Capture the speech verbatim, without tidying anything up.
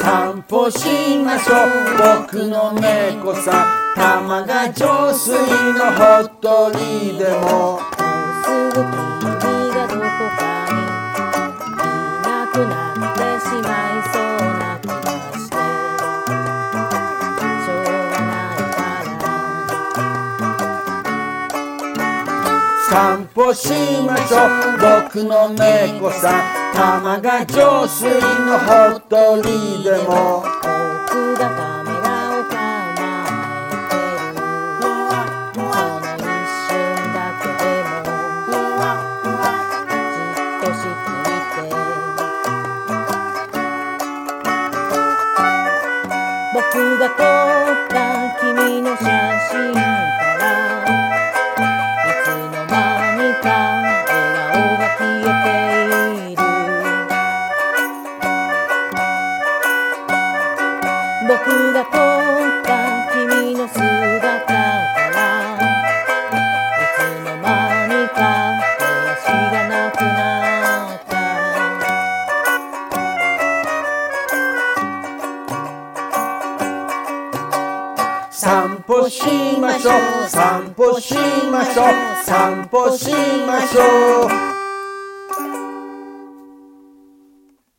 散歩しましょう。僕の猫さん、玉が上水のほとりでも。 もうすぐ君がどこかにいなくなってしまいそうな気がして、しょうがないから散歩しましょう。僕の猫さん、玉が上水のほとりでも。 僕がカメラを構えてるその一瞬だけでもじっとしていて、僕が撮った君の写真からいつの間にか笑顔が消えている。僕が撮った君の姿からいつの間にか手足がなくなった。 散歩しましょう、散歩しましょう、散歩しましょう。